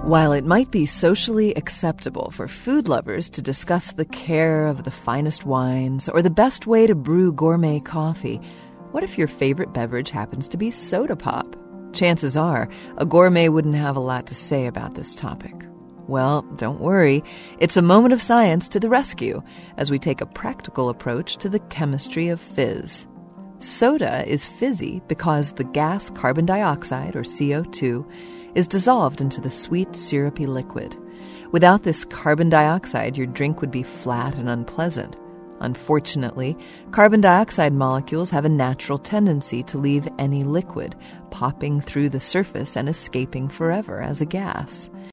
While it might be socially acceptable for food lovers to discuss the care of the finest wines or the best way to brew gourmet coffee, what if your favorite beverage happens to be soda pop? Chances are, a gourmet wouldn't have a lot to say about this topic. Well, don't worry. It's a moment of science to the rescue as we take a practical approach to the chemistry of fizz. Soda is fizzy because the gas carbon dioxide, or CO2, is dissolved into the sweet, syrupy liquid. Without this carbon dioxide, your drink would be flat and unpleasant. Unfortunately, carbon dioxide molecules have a natural tendency to leave any liquid, popping through the surface and escaping forever as a gas.